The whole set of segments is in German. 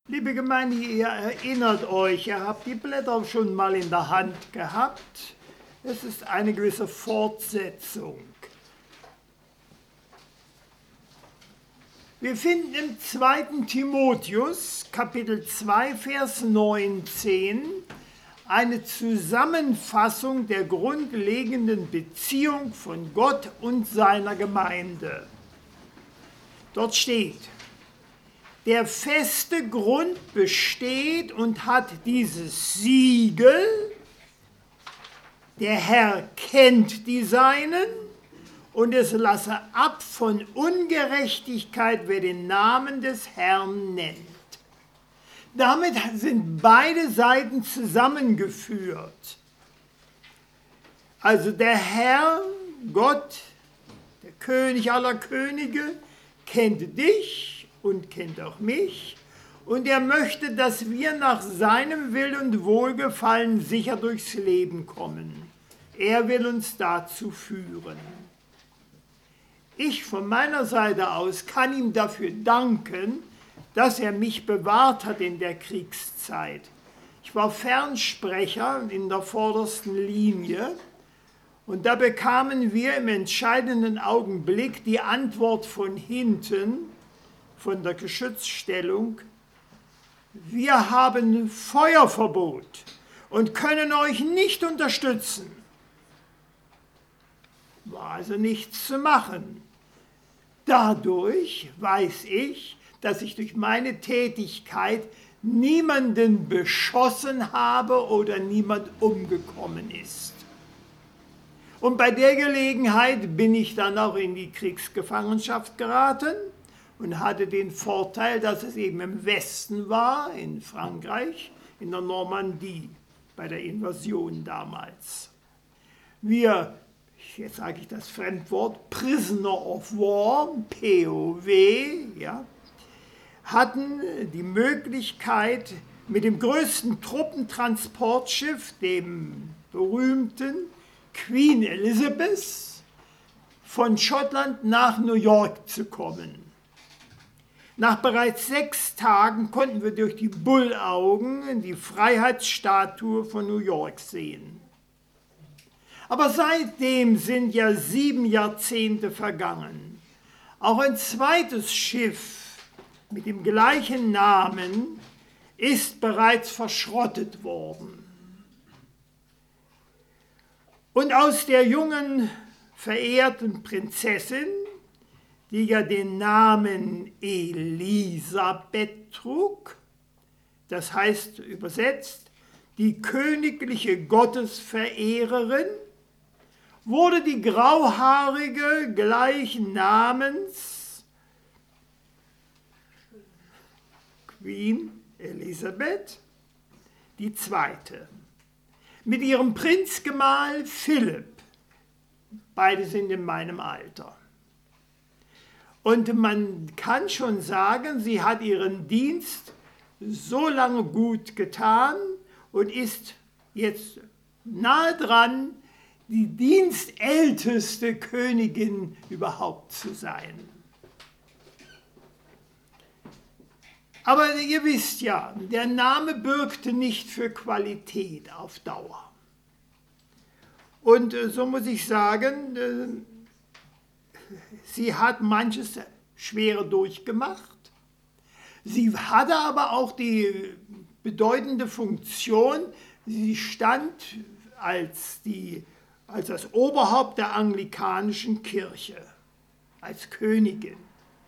Liebe Gemeinde, ihr erinnert euch, ihr habt die Blätter schon mal in der Hand gehabt. Es ist eine gewisse Fortsetzung. Wir finden im 2. Timotheus, Kapitel 2, Vers 19, eine Zusammenfassung der grundlegenden Beziehung von Gott und seiner Gemeinde. Dort steht: Der feste Grund besteht und hat dieses Siegel: Der Herr kennt die Seinen, und es lasse ab von Ungerechtigkeit, wer den Namen des Herrn nennt. Damit sind beide Seiten zusammengeführt. Also der Herr, Gott, der König aller Könige, kennt dich und kennt auch mich, und er möchte, dass wir nach seinem Willen und Wohlgefallen sicher durchs Leben kommen. Er will uns dazu führen. Ich von meiner Seite aus kann ihm dafür danken, dass er mich bewahrt hat in der Kriegszeit. Ich war Fernsprecher in der vordersten Linie, und da bekamen wir im entscheidenden Augenblick die Antwort von hinten, von der Geschützstellung: Wir haben Feuerverbot und können euch nicht unterstützen. War also nichts zu machen. Dadurch weiß ich, dass ich durch meine Tätigkeit niemanden beschossen habe oder niemand umgekommen ist. Und bei der Gelegenheit bin ich dann auch in die Kriegsgefangenschaft geraten und hatte den Vorteil, dass es eben im Westen war, in Frankreich, in der Normandie, bei der Invasion damals. Jetzt sage ich das Fremdwort, Prisoner of War, POW, ja, hatten die Möglichkeit, mit dem größten Truppentransportschiff, dem berühmten Queen Elizabeth, von Schottland nach New York zu kommen. Nach bereits 6 Tagen konnten wir durch die Bullaugen die Freiheitsstatue von New York sehen. Aber seitdem sind ja 7 Jahrzehnte vergangen. Auch ein zweites Schiff mit dem gleichen Namen ist bereits verschrottet worden. Und aus der jungen, verehrten Prinzessin, die ja den Namen Elisabeth trug, das heißt übersetzt die königliche Gottesverehrerin, wurde die grauhaarige gleichen Namens Queen Elisabeth II. Mit ihrem Prinzgemahl Philipp. Beide sind in meinem Alter. Und man kann schon sagen, sie hat ihren Dienst so lange gut getan und ist jetzt nahe dran, die dienstälteste Königin überhaupt zu sein. Aber ihr wisst ja, der Name bürgte nicht für Qualität auf Dauer. Und so muss ich sagen, sie hat manches Schwere durchgemacht. Sie hatte aber auch die bedeutende Funktion, sie stand als das Oberhaupt der anglikanischen Kirche, als Königin,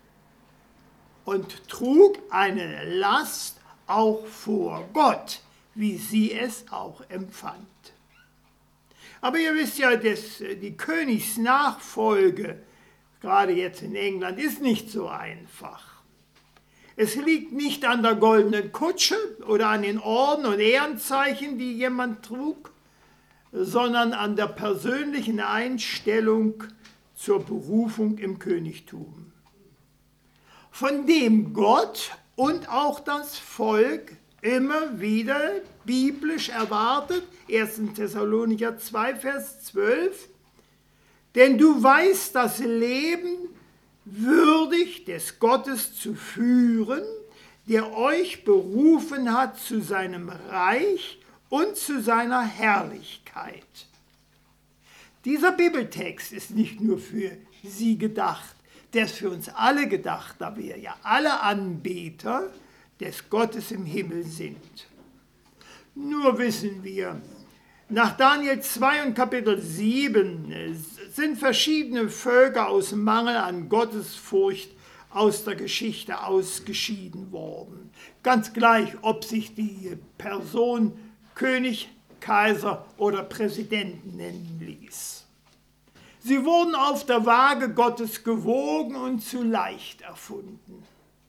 und trug eine Last auch vor Gott, wie sie es auch empfand. Aber ihr wisst ja, die Königsnachfolge, gerade jetzt in England, ist nicht so einfach. Es liegt nicht an der goldenen Kutsche oder an den Orden und Ehrenzeichen, die jemand trug, sondern an der persönlichen Einstellung zur Berufung im Königtum, von dem Gott und auch das Volk immer wieder biblisch erwartet. 1. Thessalonicher 2, Vers 12. Denn du weißt das Leben würdig des Gottes zu führen, der euch berufen hat zu seinem Reich und zu seiner Herrlichkeit. Dieser Bibeltext ist nicht nur für Sie gedacht, der ist für uns alle gedacht, da wir ja alle Anbeter des Gottes im Himmel sind. Nur wissen wir, nach Daniel 2 und Kapitel 7 sind verschiedene Völker aus Mangel an Gottesfurcht aus der Geschichte ausgeschieden worden. Ganz gleich, ob sich die Person König, Kaiser oder Präsident nennen ließ. Sie wurden auf der Waage Gottes gewogen und zu leicht erfunden.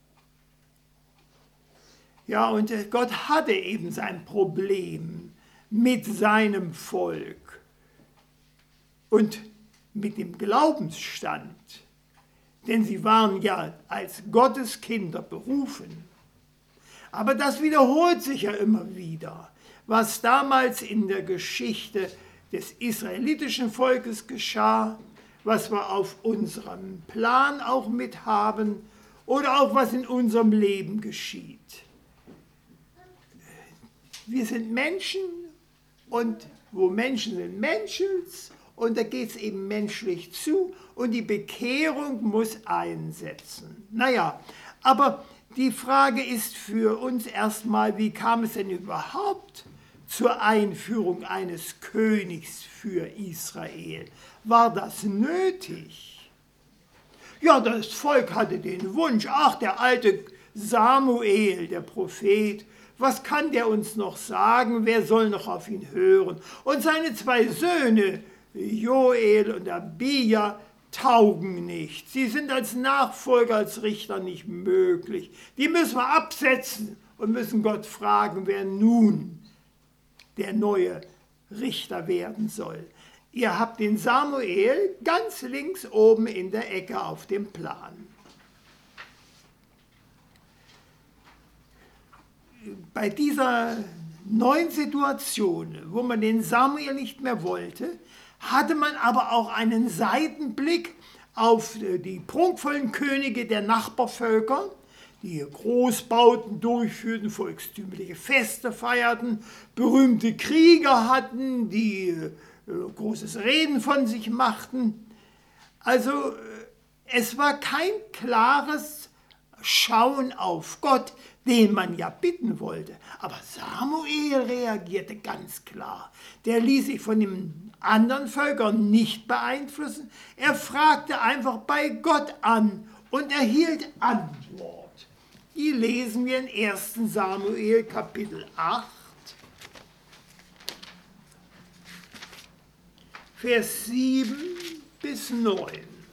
Ja, und Gott hatte eben sein Problem mit seinem Volk und mit dem Glaubensstand, denn sie waren ja als Gottes Kinder berufen. Aber das wiederholt sich ja immer wieder, was damals in der Geschichte des israelitischen Volkes geschah, was wir auf unserem Plan auch mit haben oder auch was in unserem Leben geschieht. Wir sind Menschen und wo Menschen sind, menschelt's und da geht es eben menschlich zu und die Bekehrung muss einsetzen. Naja, aber die Frage ist für uns erstmal, wie kam es denn überhaupt zur Einführung eines Königs für Israel? War das nötig? Ja, das Volk hatte den Wunsch, ach, der alte Samuel, der Prophet, was kann der uns noch sagen? Wer soll noch auf ihn hören? Und seine zwei Söhne, Joel und Abia, taugen nicht. Sie sind als Nachfolger, als Richter nicht möglich. Die müssen wir absetzen und müssen Gott fragen, wer nun der neue Richter werden soll. Ihr habt den Samuel ganz links oben in der Ecke auf dem Plan. Bei dieser neuen Situation, wo man den Samuel nicht mehr wollte, hatte man aber auch einen Seitenblick auf die prunkvollen Könige der Nachbarvölker, die Großbauten durchführten, volkstümliche Feste feierten, berühmte Krieger hatten, die großes Reden von sich machten. Also es war kein klares Schauen auf Gott, den man ja bitten wollte. Aber Samuel reagierte ganz klar. Der ließ sich von den anderen Völkern nicht beeinflussen. Er fragte einfach bei Gott an und erhielt Antwort. Die lesen wir in 1. Samuel Kapitel 8, Vers 7 bis 9.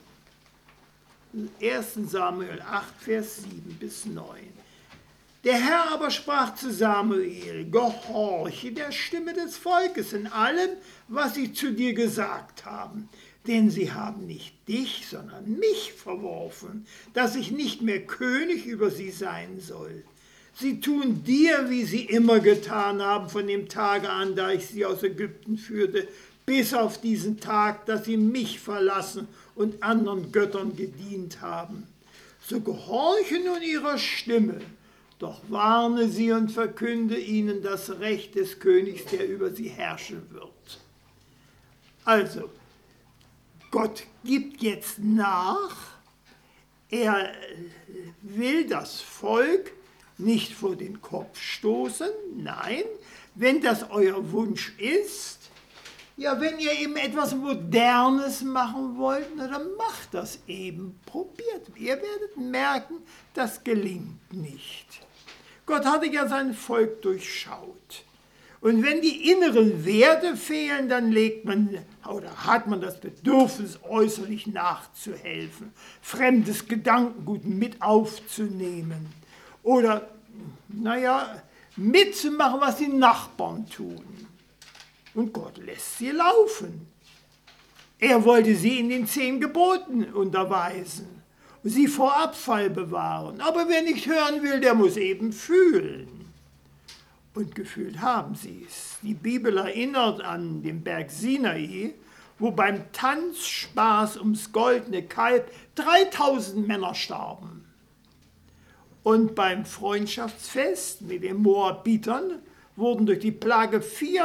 1. Samuel 8, Vers 7 bis 9. Der Herr aber sprach zu Samuel, gehorche der Stimme des Volkes in allem, was sie zu dir gesagt haben. Denn sie haben nicht dich, sondern mich verworfen, dass ich nicht mehr König über sie sein soll. Sie tun dir, wie sie immer getan haben, von dem Tage an, da ich sie aus Ägypten führte, bis auf diesen Tag, dass sie mich verlassen und anderen Göttern gedient haben. So gehorche nun ihrer Stimme, doch warne sie und verkünde ihnen das Recht des Königs, der über sie herrschen wird. Also, Gott gibt jetzt nach, er will das Volk nicht vor den Kopf stoßen, nein, wenn das euer Wunsch ist, ja, wenn ihr eben etwas Modernes machen wollt, na, dann macht das eben, probiert. Ihr werdet merken, das gelingt nicht. Gott hatte ja sein Volk durchschaut. Und wenn die inneren Werte fehlen, dann legt man oder hat man das Bedürfnis, äußerlich nachzuhelfen, fremdes Gedankengut mit aufzunehmen oder, naja, mitzumachen, was die Nachbarn tun. Und Gott lässt sie laufen. Er wollte sie in den 10 Geboten unterweisen, sie vor Abfall bewahren. Aber wer nicht hören will, der muss eben fühlen. Und gefühlt haben sie es. Die Bibel erinnert an den Berg Sinai, wo beim Tanzspaß ums goldene Kalb 3000 Männer starben. Und beim Freundschaftsfest mit den Moabitern wurden durch die Plage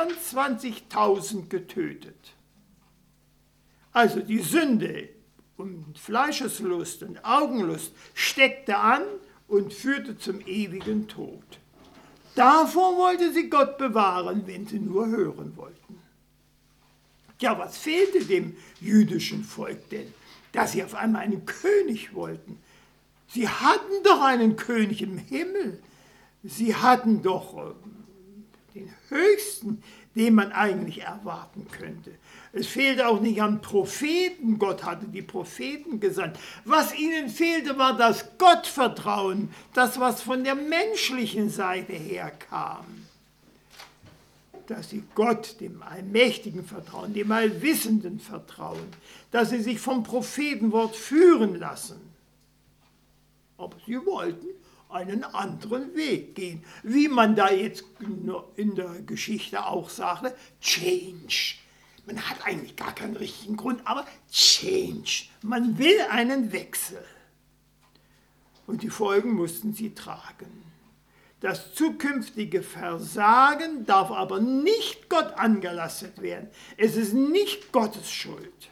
24.000 getötet. Also die Sünde und Fleischeslust und Augenlust steckte an und führte zum ewigen Tod. Davor wollte sie Gott bewahren, wenn sie nur hören wollten. Ja, was fehlte dem jüdischen Volk denn? Dass sie auf einmal einen König wollten. Sie hatten doch einen König im Himmel. Sie hatten doch den Höchsten, den man eigentlich erwarten könnte. Es fehlte auch nicht an Propheten. Gott hatte die Propheten gesandt. Was ihnen fehlte, war das Gottvertrauen, das, was von der menschlichen Seite her kam. Dass sie Gott, dem Allmächtigen vertrauen, dem Allwissenden vertrauen, dass sie sich vom Prophetenwort führen lassen. Aber sie wollten einen anderen Weg gehen. Wie man da jetzt in der Geschichte auch sagte, Change. Man hat eigentlich gar keinen richtigen Grund, aber Change. Man will einen Wechsel. Und die Folgen mussten sie tragen. Das zukünftige Versagen darf aber nicht Gott angelastet werden. Es ist nicht Gottes Schuld.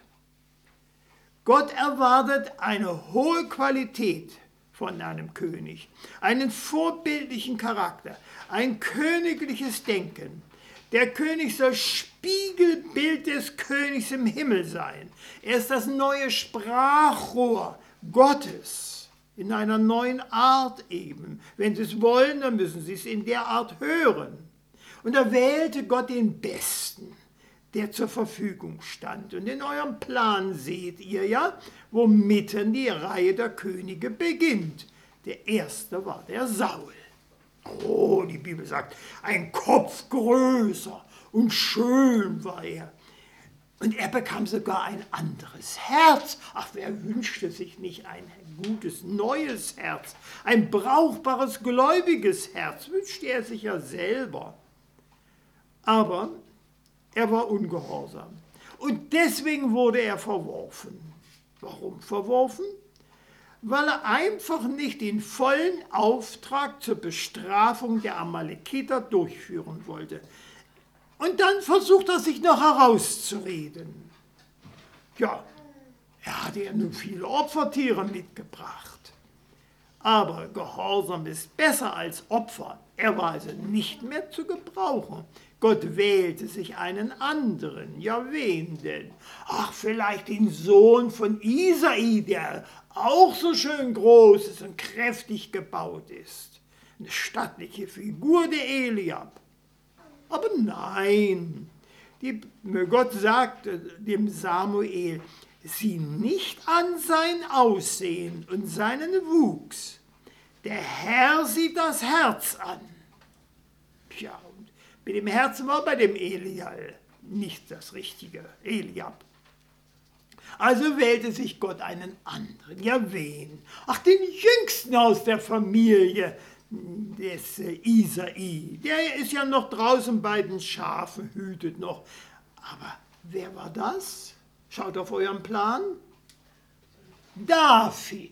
Gott erwartet eine hohe Qualität von einem König, einen vorbildlichen Charakter, ein königliches Denken. Der König soll Spiegelbild des Königs im Himmel sein. Er ist das neue Sprachrohr Gottes in einer neuen Art eben. Wenn Sie es wollen, dann müssen Sie es in der Art hören. Und da wählte Gott den Besten, der zur Verfügung stand. Und in eurem Plan seht ihr ja, wo mitten die Reihe der Könige beginnt. Der erste war der Saul. Oh, die Bibel sagt, ein Kopf größer und schön war er. Und er bekam sogar ein anderes Herz. Ach, wer wünschte sich nicht ein gutes, neues Herz? Ein brauchbares, gläubiges Herz wünschte er sich ja selber. Aber er war ungehorsam. Und deswegen wurde er verworfen. Warum verworfen? Weil er einfach nicht den vollen Auftrag zur Bestrafung der Amalekiter durchführen wollte. Und dann versucht er sich noch herauszureden. Ja, er hatte ja nun viele Opfertiere mitgebracht. Aber Gehorsam ist besser als Opfer. Er war also nicht mehr zu gebrauchen. Gott wählte sich einen anderen. Ja, wen denn? Ach, vielleicht den Sohn von Isai, der auch so schön groß ist und kräftig gebaut ist. Eine stattliche Figur, der Eliab. Aber nein, Gott sagte dem Samuel, sieh nicht an sein Aussehen und seinen Wuchs. Der Herr sieht das Herz an. Tja, und mit dem Herzen war bei dem Eliab nicht das Richtige, Eliab. Also wählte sich Gott einen anderen. Ja, wen? Ach, den Jüngsten aus der Familie des Isai. Der ist ja noch draußen bei den Schafen, hütet noch. Aber wer war das? Schaut auf euren Plan. David.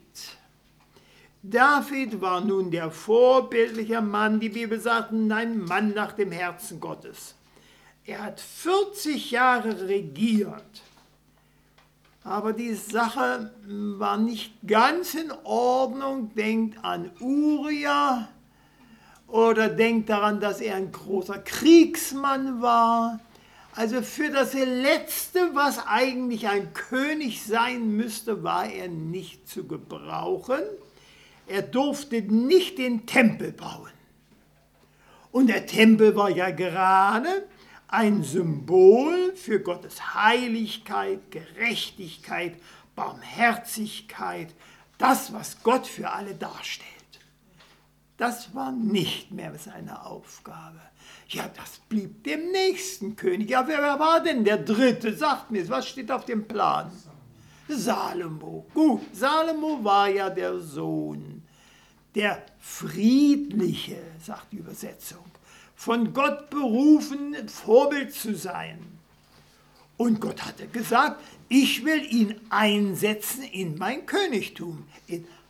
David war nun der vorbildliche Mann, die Bibel sagt, ein Mann nach dem Herzen Gottes. Er hat 40 Jahre regiert. Aber die Sache war nicht ganz in Ordnung. Denkt an Uria oder denkt daran, dass er ein großer Kriegsmann war. Also für das Letzte, was eigentlich ein König sein müsste, war er nicht zu gebrauchen. Er durfte nicht den Tempel bauen. Und der Tempel war ja gerade ein Symbol für Gottes Heiligkeit, Gerechtigkeit, Barmherzigkeit, das, was Gott für alle darstellt. Das war nicht mehr seine Aufgabe. Ja, das blieb dem nächsten König. Ja, wer war denn der Dritte? Sagt mir, was steht auf dem Plan? Salomo. Gut, Salomo war ja der Sohn, der Friedliche, sagt die Übersetzung. Von Gott berufen, Vorbild zu sein. Und Gott hatte gesagt, ich will ihn einsetzen in mein Königtum, in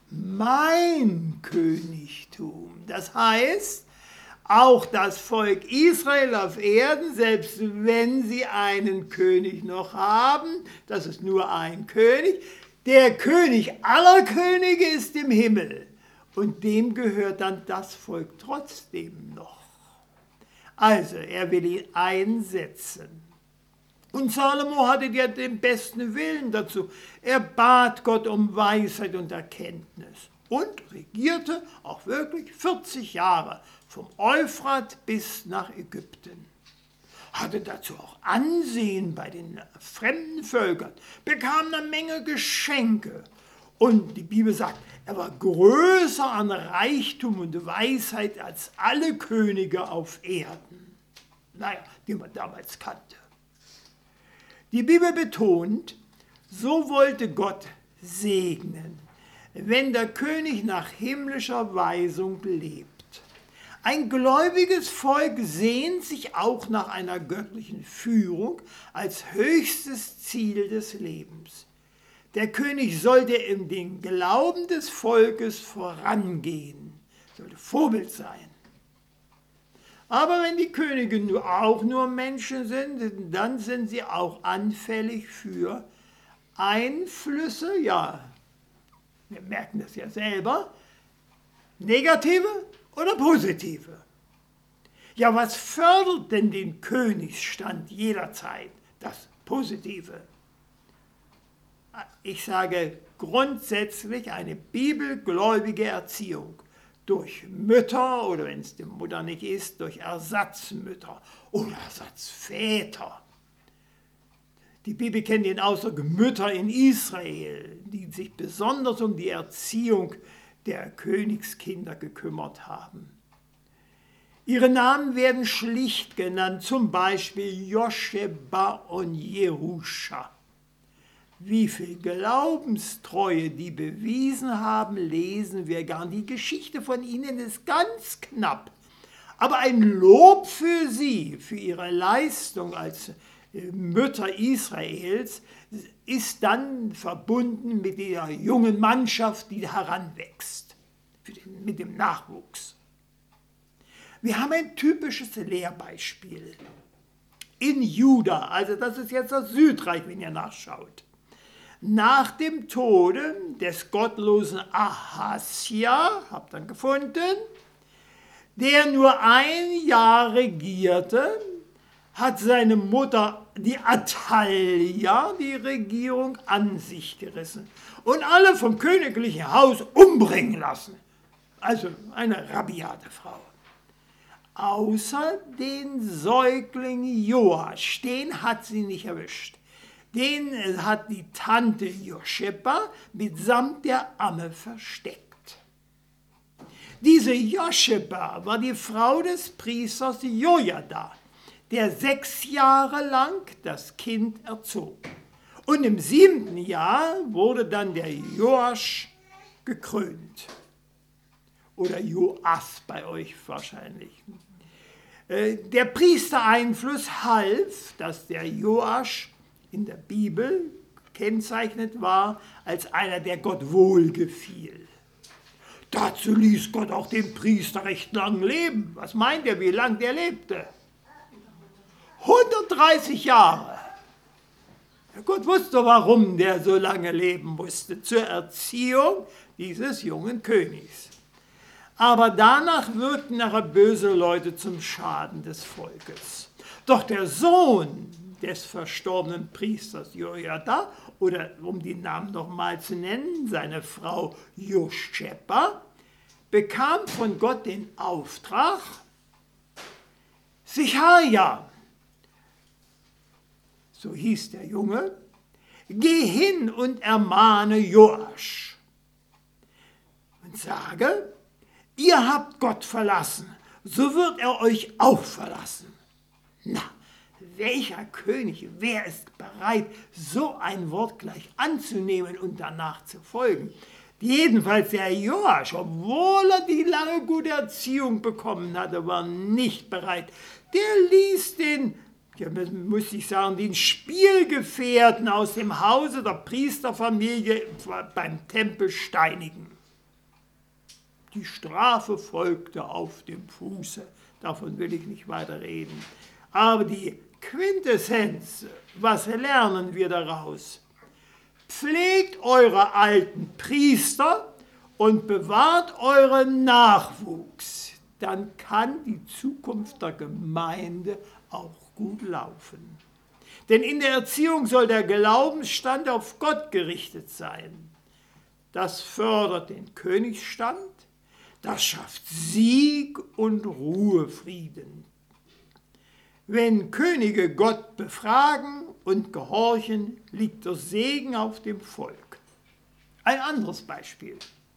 mein Königtum. Das heißt, auch das Volk Israel auf Erden, selbst wenn sie einen König noch haben, das ist nur ein König, der König aller Könige ist im Himmel und dem gehört dann das Volk trotzdem noch. Also, er will ihn einsetzen. Und Salomo hatte ja den besten Willen dazu. Er bat Gott um Weisheit und Erkenntnis und regierte auch wirklich 40 Jahre vom Euphrat bis nach Ägypten. Hatte dazu auch Ansehen bei den fremden Völkern, bekam eine Menge Geschenke. Und die Bibel sagt, er war größer an Reichtum und Weisheit als alle Könige auf Erden, die man damals kannte. Die Bibel betont, so wollte Gott segnen, wenn der König nach himmlischer Weisung lebt. Ein gläubiges Volk sehnt sich auch nach einer göttlichen Führung als höchstes Ziel des Lebens. Der König sollte in den Glauben des Volkes vorangehen, sollte Vorbild sein. Aber wenn die Könige auch nur Menschen sind, dann sind sie auch anfällig für Einflüsse, ja, wir merken das ja selber, negative oder positive. Ja, was fördert denn den Königsstand jederzeit? Das Positive. Ich sage grundsätzlich eine bibelgläubige Erziehung. Durch Mütter oder wenn es die Mutter nicht ist, durch Ersatzmütter oder Ersatzväter. Die Bibel kennt den Ausdruck Mütter in Israel, die sich besonders um die Erziehung der Königskinder gekümmert haben. Ihre Namen werden schlicht genannt, zum Beispiel Joscheba und Jeruscha. Wie viel Glaubenstreue die bewiesen haben, lesen wir gar nicht. Die Geschichte von ihnen ist ganz knapp. Aber ein Lob für sie, für ihre Leistung als Mütter Israels, ist dann verbunden mit der jungen Mannschaft, die heranwächst, mit dem Nachwuchs. Wir haben ein typisches Lehrbeispiel. In Juda, also das ist jetzt das Südreich, wenn ihr nachschaut. Nach dem Tode des gottlosen Ahasja, habt ihr gefunden, der nur ein Jahr regierte, hat seine Mutter, die Athalja, die Regierung an sich gerissen und alle vom königlichen Haus umbringen lassen. Also eine rabiate Frau. Außer den Säugling Joasch, den hat sie nicht erwischt. Den hat die Tante Joscheba mitsamt der Amme versteckt. Diese Joscheba war die Frau des Priesters Jojada, der 6 Jahre lang das Kind erzog. Und im 7. Jahr wurde dann der Joasch gekrönt. Oder Joas bei euch wahrscheinlich. Der Priestereinfluss half, dass der Joasch in der Bibel gekennzeichnet war als einer, der Gott wohlgefiel. Dazu ließ Gott auch den Priester recht lang leben. Was meint ihr, wie lang der lebte? 130 Jahre. Gott wusste, warum der so lange leben musste, zur Erziehung dieses jungen Königs. Aber danach wirkten nachher böse Leute zum Schaden des Volkes. Doch der Sohn des verstorbenen Priesters Jojada, oder um den Namen nochmal zu nennen, seine Frau Joscheba, bekam von Gott den Auftrag, Sicharja, so hieß der Junge, geh hin und ermahne Joasch und sage, ihr habt Gott verlassen, so wird er euch auch verlassen. Na, welcher König, wer ist bereit, so ein Wort gleich anzunehmen und danach zu folgen? Jedenfalls der Joasch, obwohl er die lange gute Erziehung bekommen hatte, war nicht bereit. Der ließ den, ja, muss ich sagen, den Spielgefährten aus dem Hause der Priesterfamilie beim Tempel steinigen. Die Strafe folgte auf dem Fuße. Davon will ich nicht weiter reden. Aber die Quintessenz, was lernen wir daraus? Pflegt eure alten Priester und bewahrt euren Nachwuchs. Dann kann die Zukunft der Gemeinde auch gut laufen. Denn in der Erziehung soll der Glaubensstand auf Gott gerichtet sein. Das fördert den Königsstand, das schafft Sieg und Ruhefrieden. Wenn Könige Gott befragen und gehorchen, liegt der Segen auf dem Volk. Ein anderes Beispiel.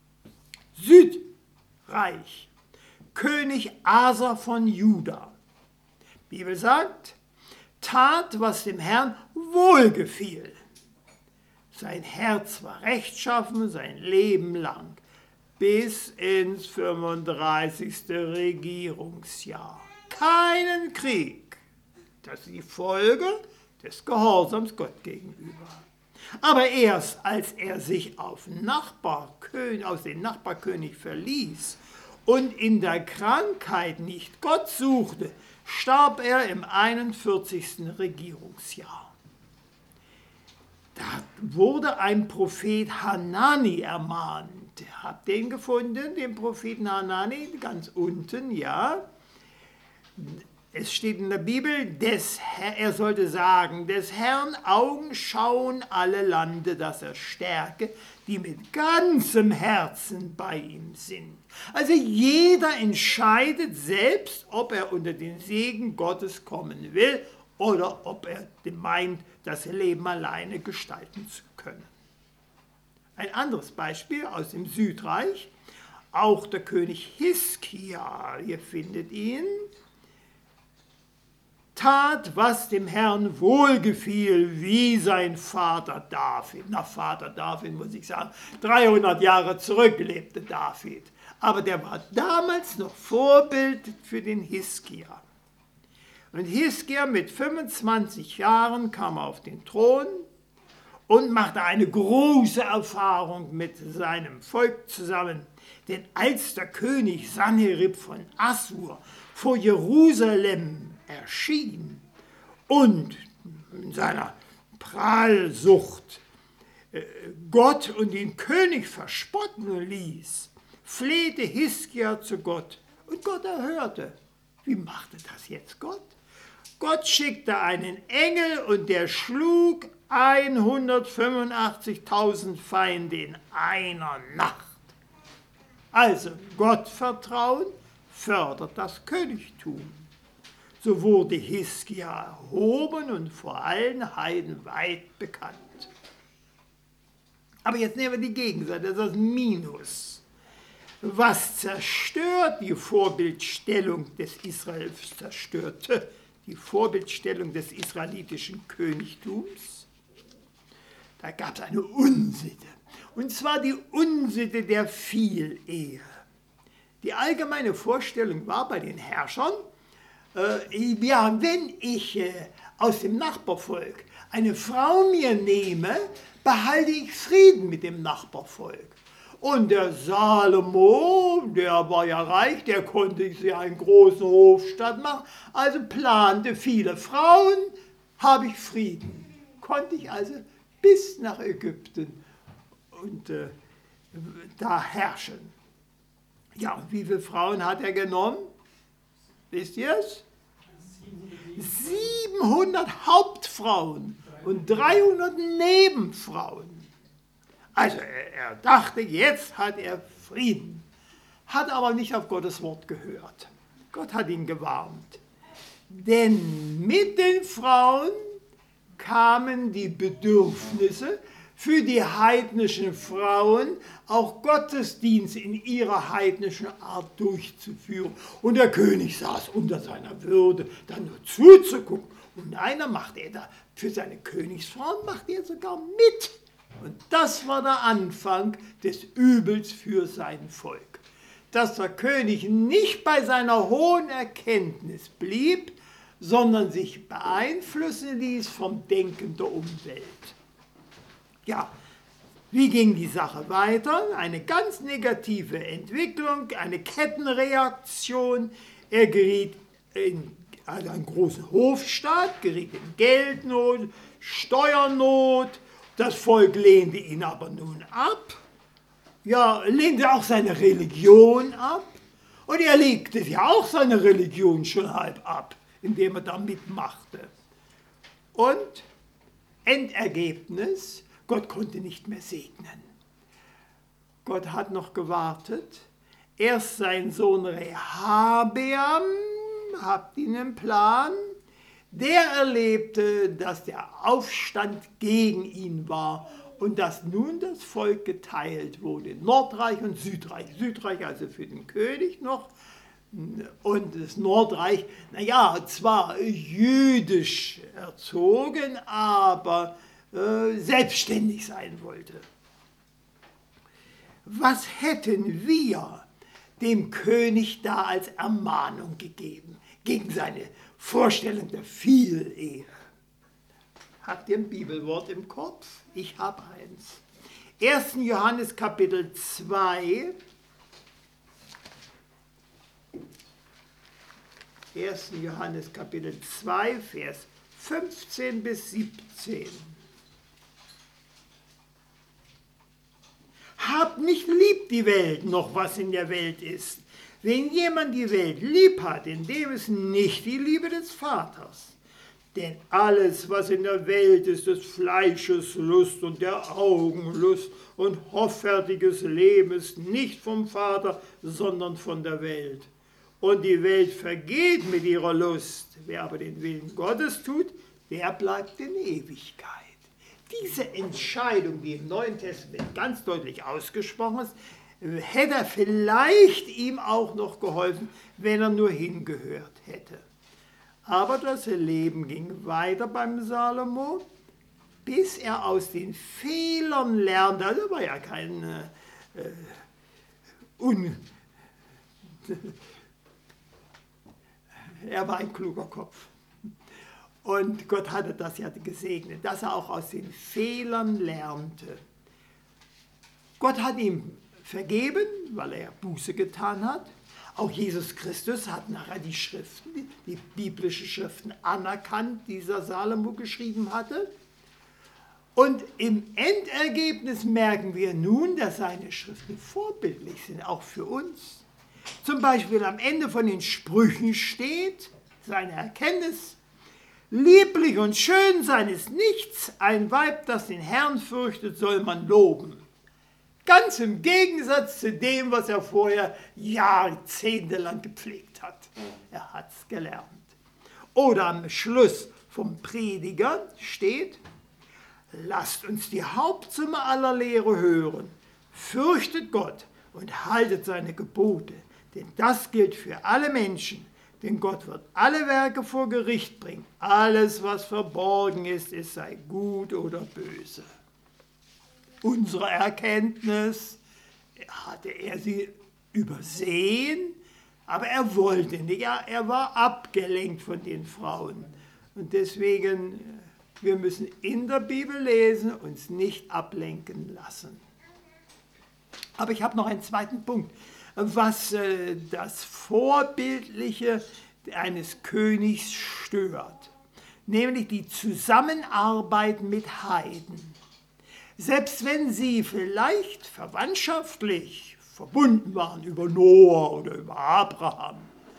Südreich. König Asa von Juda. Die Bibel sagt, tat, was dem Herrn wohlgefiel. Sein Herz war rechtschaffen sein Leben lang, bis ins 35. Regierungsjahr. Keinen Krieg. Das ist die Folge des Gehorsams Gott gegenüber. Aber erst als er sich aus dem Nachbarkönig verließ und in der Krankheit nicht Gott suchte, starb er im 41. Regierungsjahr. Da wurde ein Prophet Hanani ermahnt. Habt ihr ihn gefunden, den Propheten Hanani, ganz unten, ja? Es steht in der Bibel, er sollte sagen, des Herrn Augen schauen alle Lande, dass er stärke, die mit ganzem Herzen bei ihm sind. Also jeder entscheidet selbst, ob er unter den Segen Gottes kommen will oder ob er meint, das Leben alleine gestalten zu können. Ein anderes Beispiel aus dem Südreich, auch der König Hiskia, ihr findet ihn, tat, was dem Herrn wohlgefiel, wie sein Vater David. Nach Vater David muss ich sagen, 300 Jahre zurück lebte David. Aber der war damals noch Vorbild für den Hiskia. Und Hiskia mit 25 Jahren kam auf den Thron und machte eine große Erfahrung mit seinem Volk zusammen. Denn als der König Sanherib von Assur vor Jerusalem erschien und in seiner Prahlsucht Gott und den König verspotten ließ, flehte Hiskia zu Gott und Gott erhörte. Wie machte das jetzt Gott? Gott schickte einen Engel und der schlug 185.000 Feinde in einer Nacht. Also Gottvertrauen fördert das Königtum. So wurde Hiskia erhoben und vor allen Heiden weit bekannt. Aber jetzt nehmen wir die Gegenseite, das ist das Minus. Was zerstört die Vorbildstellung des Israels, zerstörte die Vorbildstellung des israelitischen Königtums? Da gab es eine Unsitte, und zwar die Unsitte der Vielehe. Die allgemeine Vorstellung war bei den Herrschern, ja, wenn ich aus dem Nachbarvolk eine Frau mir nehme, behalte ich Frieden mit dem Nachbarvolk. Und der Salomo, der war ja reich, der konnte sich einen großen Hofstaat machen, also plante viele Frauen, habe ich Frieden. Konnte ich also bis nach Ägypten und da herrschen. Ja, und wie viele Frauen hat er genommen? Wisst ihr es? 700 Hauptfrauen und 300 Nebenfrauen. Also er dachte, jetzt hat er Frieden, hat aber nicht auf Gottes Wort gehört. Gott hat ihn gewarnt. Denn mit den Frauen kamen die Bedürfnisse für die heidnischen Frauen, auch Gottesdienst in ihrer heidnischen Art durchzuführen. Und der König saß unter seiner Würde, dann nur zuzugucken. Und einer macht er da, für seine Königsfrauen macht er sogar mit. Und das war der Anfang des Übels für sein Volk. Dass der König nicht bei seiner hohen Erkenntnis blieb, sondern sich beeinflussen ließ vom Denken der Umwelt. Ja, Wie ging die Sache weiter? Eine ganz negative Entwicklung, eine Kettenreaktion. Er geriet in einen großen Hofstaat, geriet in Geldnot, Steuernot. Das Volk lehnte ihn aber nun ab. Ja, lehnte auch seine Religion ab. Und er legte ja auch seine Religion schon halb ab, indem er da mitmachte. Und Endergebnis, Gott konnte nicht mehr segnen. Gott hat noch gewartet. Erst sein Sohn Rehabeam, habt ihr einen Plan? Der erlebte, dass der Aufstand gegen ihn war und dass nun das Volk geteilt wurde. Nordreich und Südreich. Südreich also für den König noch und das Nordreich, naja, zwar jüdisch erzogen, aber selbstständig sein wollte. Was hätten wir dem König da als Ermahnung gegeben gegen seine Vorstellung der Vielehe? Habt ihr ein Bibelwort im Kopf? Ich habe eins. 1. Johannes Kapitel 2. 1. Johannes Kapitel 2, Vers 15 bis 17. Habt nicht lieb die Welt, noch was in der Welt ist. Wenn jemand die Welt lieb hat, in dem ist nicht die Liebe des Vaters. Denn alles, was in der Welt ist, des Fleisches Lust und der Augen Lust und hoffärtiges Leben, ist nicht vom Vater, sondern von der Welt. Und die Welt vergeht mit ihrer Lust. Wer aber den Willen Gottes tut, der bleibt in Ewigkeit. Diese Entscheidung, die im Neuen Testament ganz deutlich ausgesprochen ist, hätte vielleicht ihm auch noch geholfen, wenn er nur hingehört hätte. Aber das Leben ging weiter beim Salomo, bis er aus den Fehlern lernte. Also war ja kein er war ein kluger Kopf. Und Gott hatte das ja gesegnet, dass er auch aus den Fehlern lernte. Gott hat ihm vergeben, weil er Buße getan hat. Auch Jesus Christus hat nachher die Schriften, die biblischen Schriften anerkannt, die dieser Salomo geschrieben hatte. Und im Endergebnis merken wir nun, dass seine Schriften vorbildlich sind, auch für uns. Zum Beispiel am Ende von den Sprüchen steht seine Erkenntnis: Lieblich und schön sein ist nichts, ein Weib, das den Herrn fürchtet, soll man loben. Ganz im Gegensatz zu dem, was er vorher jahrzehntelang gepflegt hat. Er hat es gelernt. Oder am Schluss vom Prediger steht: Lasst uns die Hauptsumme aller Lehre hören. Fürchtet Gott und haltet seine Gebote, denn das gilt für alle Menschen. Denn Gott wird alle Werke vor Gericht bringen. Alles, was verborgen ist, es sei gut oder böse. Unsere Erkenntnis, hatte er sie übersehen, aber er wollte nicht. Ja, er war abgelenkt von den Frauen. Und deswegen, wir müssen in der Bibel lesen, uns nicht ablenken lassen. Aber ich habe noch einen zweiten Punkt, was das Vorbildliche eines Königs stört, nämlich die Zusammenarbeit mit Heiden. Selbst wenn sie vielleicht verwandtschaftlich verbunden waren über Noah oder über Abraham,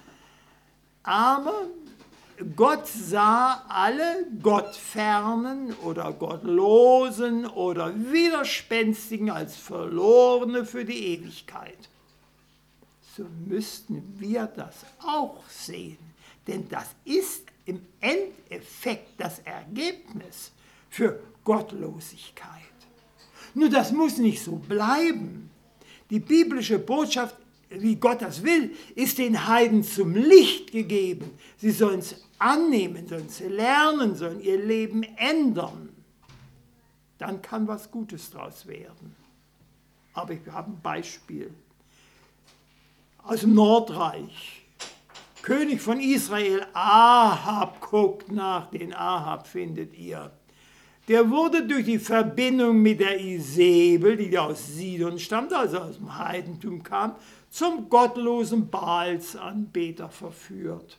aber Gott sah alle Gottfernen oder Gottlosen oder Widerspenstigen als Verlorene für die Ewigkeit. So müssten wir das auch sehen, denn das ist im Endeffekt das Ergebnis für Gottlosigkeit. Nur das muss nicht so bleiben. Die biblische Botschaft, wie Gott das will, ist den Heiden zum Licht gegeben. Sie sollen es annehmen, sollen es lernen, sollen ihr Leben ändern. Dann kann was Gutes daraus werden. Aber ich habe ein Beispiel aus dem Nordreich. König von Israel, Ahab, guckt nach, den Ahab findet ihr. der wurde durch die Verbindung mit der Isabel, die aus Sidon stammte, also aus dem Heidentum kam, zum gottlosen Baalsanbeter verführt.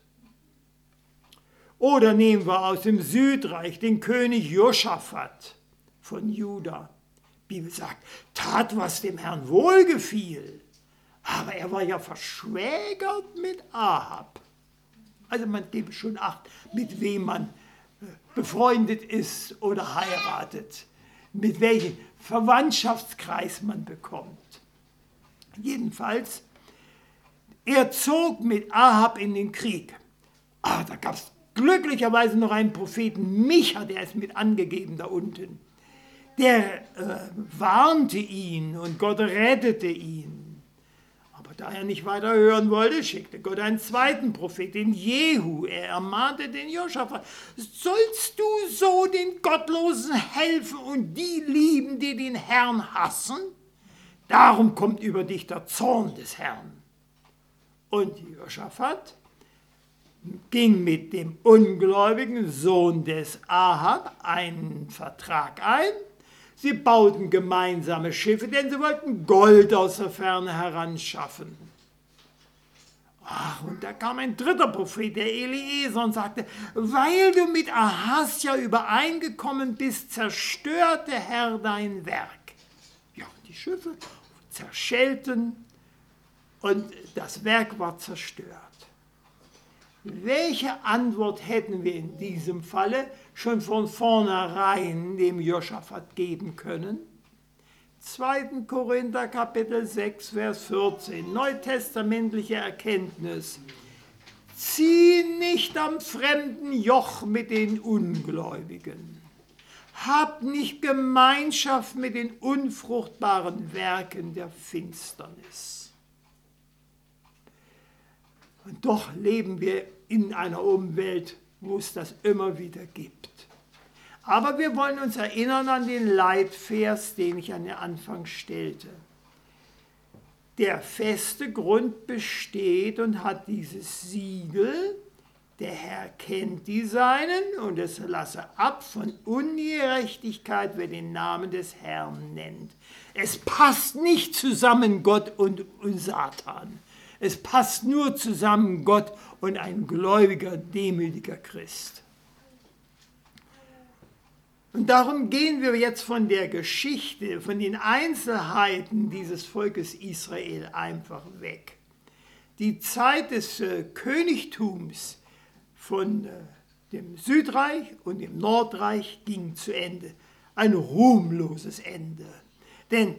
Oder nehmen wir aus dem Südreich den König Josaphat von Juda. Die Bibel sagt, tat, was dem Herrn wohlgefiel. Aber er war ja verschwägert mit Ahab. Also man gebe schon Acht, mit wem man befreundet ist oder heiratet, mit welchem Verwandtschaftskreis man bekommt. Jedenfalls, er zog mit Ahab in den Krieg. Aber da gab es glücklicherweise noch einen Propheten, Micha, der ist mit angegeben da unten. Der warnte ihn und Gott rettete ihn. Aber da er nicht weiter hören wollte, schickte Gott einen zweiten Propheten, Jehu. Er ermahnte den Josaphat, sollst du so den Gottlosen helfen und die lieben, die den Herrn hassen? Darum kommt über dich der Zorn des Herrn. Und Josaphat ging mit dem ungläubigen Sohn des Ahab einen Vertrag ein. Sie bauten gemeinsame Schiffe, denn sie wollten Gold aus der Ferne heranschaffen. Ach, und da kam ein dritter Prophet, der Eliezer, und sagte, weil du mit Ahasja übereingekommen bist, zerstörte Herr dein Werk. Ja, die Schiffe zerschellten und das Werk war zerstört. Welche Antwort hätten wir in diesem Falle schon von vornherein dem Josaphat geben können? 2. Korinther Kapitel 6, Vers 14, neutestamentliche Erkenntnis. Zieh nicht am fremden Joch mit den Ungläubigen. Hab nicht Gemeinschaft mit den unfruchtbaren Werken der Finsternis. Und doch leben wir in einer Umwelt, wo es das immer wieder gibt. Aber wir wollen uns erinnern an den Leitvers, den ich an den Anfang stellte. Der feste Grund besteht und hat dieses Siegel, der Herr kennt die Seinen und es lasse ab von Ungerechtigkeit, wer den Namen des Herrn nennt. Es passt nicht zusammen Gott und Satan. Es passt nur zusammen Gott und ein gläubiger, demütiger Christ. Und darum gehen wir jetzt von der Geschichte, von den Einzelheiten dieses Volkes Israel einfach weg. Die Zeit des Königtums von dem Südreich und dem Nordreich ging zu Ende. Ein ruhmloses Ende. Denn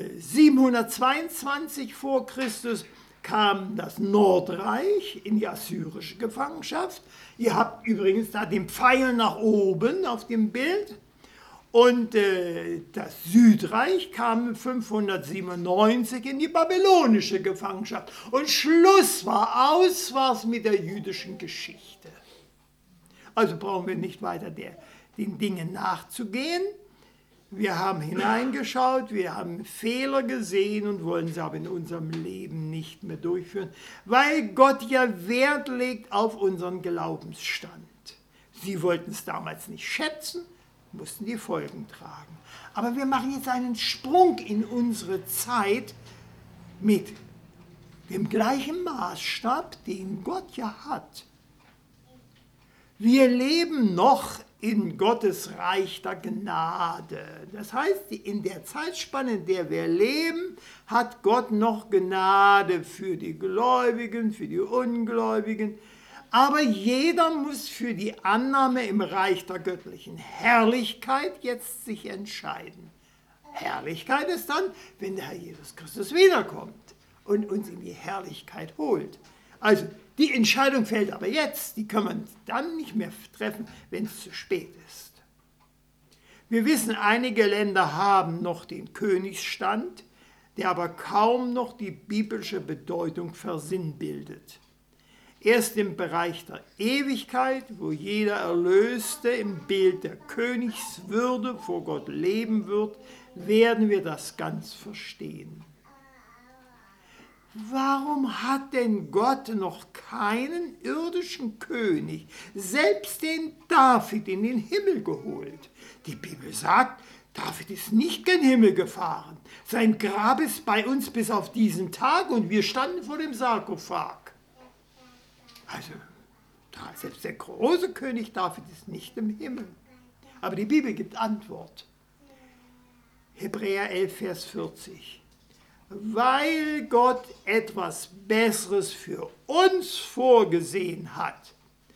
722 vor Christus kam das Nordreich in die assyrische Gefangenschaft. Ihr habt übrigens da den Pfeil nach oben auf dem Bild. Und das Südreich kam 597 in die babylonische Gefangenschaft. Und Schluss war es mit der jüdischen Geschichte. Also brauchen wir nicht weiter den Dingen nachzugehen. Wir haben hineingeschaut, wir haben Fehler gesehen und wollen sie aber in unserem Leben nicht mehr durchführen, weil Gott ja Wert legt auf unseren Glaubensstand. Sie wollten es damals nicht schätzen, mussten die Folgen tragen. Aber wir machen jetzt einen Sprung in unsere Zeit mit dem gleichen Maßstab, den Gott ja hat. Wir leben noch in Gottes Reich der Gnade. Das heißt, in der Zeitspanne, in der wir leben, hat Gott noch Gnade für die Gläubigen, für die Ungläubigen. Aber jeder muss für die Annahme im Reich der göttlichen Herrlichkeit jetzt sich entscheiden. Herrlichkeit ist dann, wenn der Herr Jesus Christus wiederkommt und uns in die Herrlichkeit holt. Also die Entscheidung fällt aber jetzt, die kann man dann nicht mehr treffen, wenn es zu spät ist. Wir wissen, einige Länder haben noch den Königsstand, der aber kaum noch die biblische Bedeutung versinnbildet. Erst im Bereich der Ewigkeit, wo jeder Erlöste im Bild der Königswürde vor Gott leben wird, werden wir das ganz verstehen. warum hat denn Gott noch keinen irdischen König, selbst den David, in den Himmel geholt? Die Bibel sagt, David ist nicht gen Himmel gefahren. Sein Grab ist bei uns bis auf diesen Tag und wir standen vor dem Sarkophag. Also, selbst der große König David ist nicht im Himmel. Aber die Bibel gibt Antwort. Hebräer 11, Vers 40. Weil Gott etwas Besseres für uns vorgesehen hat,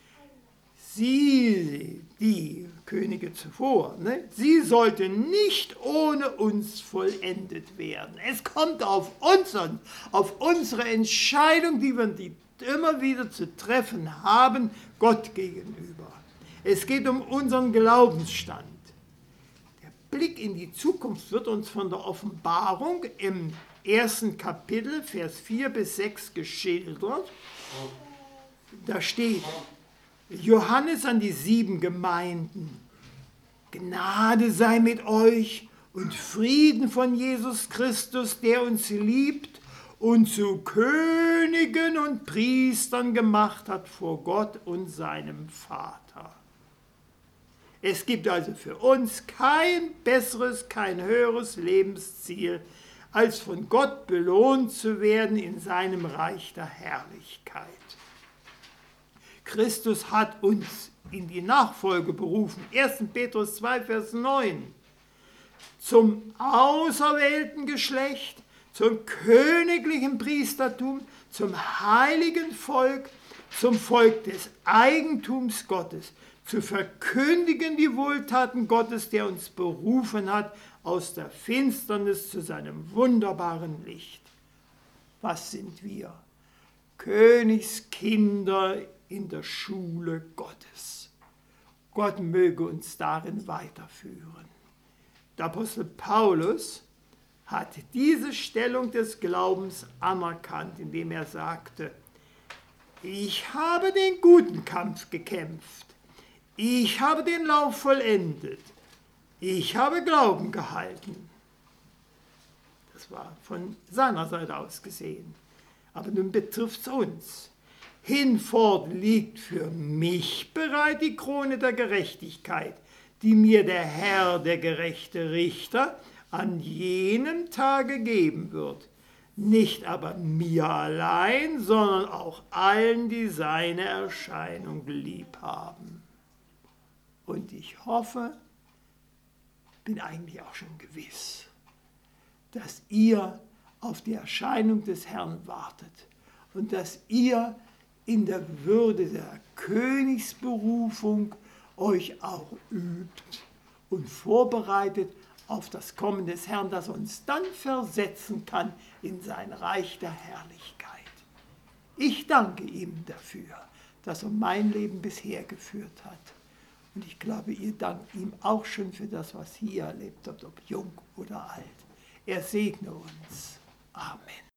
sie, die Könige zuvor, sie sollte nicht ohne uns vollendet werden. Es kommt auf uns an, auf unsere Entscheidung, die wir immer wieder zu treffen haben, Gott gegenüber. Es geht um unseren Glaubensstand. Der Blick in die Zukunft wird uns von der Offenbarung im 1. Kapitel, Vers 4 bis 6 geschildert. Da steht, Johannes an die 7 Gemeinden. Gnade sei mit euch und Frieden von Jesus Christus, der uns liebt und zu Königen und Priestern gemacht hat vor Gott und seinem Vater. Es gibt also für uns kein besseres, kein höheres Lebensziel, als von Gott belohnt zu werden in seinem Reich der Herrlichkeit. Christus hat uns in die Nachfolge berufen. 1. Petrus 2, Vers 9. Zum auserwählten Geschlecht, zum königlichen Priestertum, zum heiligen Volk, zum Volk des Eigentums Gottes, zu verkündigen die Wohltaten Gottes, der uns berufen hat, aus der Finsternis zu seinem wunderbaren Licht. Was sind wir? Königskinder in der Schule Gottes. Gott möge uns darin weiterführen. Der Apostel Paulus hat diese Stellung des Glaubens anerkannt, indem er sagte, ich habe den guten Kampf gekämpft, ich habe den Lauf vollendet, ich habe Glauben gehalten. Das war von seiner Seite aus gesehen. Aber nun betrifft es uns. Hinfort liegt für mich bereit die Krone der Gerechtigkeit, die mir der Herr, der gerechte Richter, an jenem Tage geben wird. Nicht aber mir allein, sondern auch allen, die seine Erscheinung lieb haben. Und ich hoffe, bin eigentlich auch schon gewiss, dass ihr auf die Erscheinung des Herrn wartet und dass ihr in der Würde der Königsberufung euch auch übt und vorbereitet auf das Kommen des Herrn, das uns dann versetzen kann in sein Reich der Herrlichkeit. Ich danke ihm dafür, dass er mein Leben bisher geführt hat. Und ich glaube, ihr dankt ihm auch schon für das, was ihr erlebt habt, ob jung oder alt. Er segne uns. Amen.